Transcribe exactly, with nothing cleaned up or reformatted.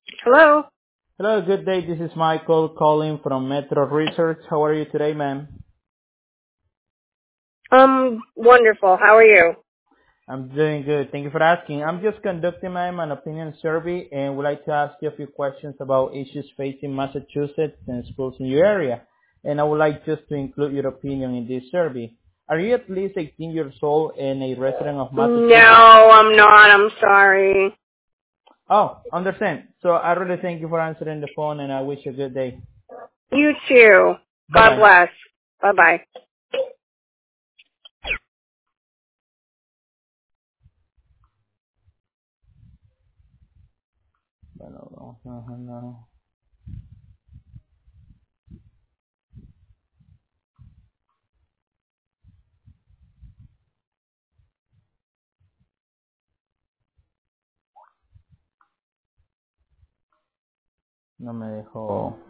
Hello. Hello, good day. This is Michael calling from Metro Research. How are you today, ma'am? Um, wonderful. How are you? I'm doing good. Thank you for asking. I'm just conducting, ma'am, an opinion survey and would like to ask you a few questions about issues facing Massachusetts and schools in your area. And I would like just to include your opinion in this survey. Are you at least eighteen years old and a resident of Massachusetts? No, I'm not. I'm sorry. Oh, understand. So I really thank you for answering the phone and I wish you a good day. You too. God Bye-bye. bless. Bye bye. Bueno, no, no, no. No me dejó.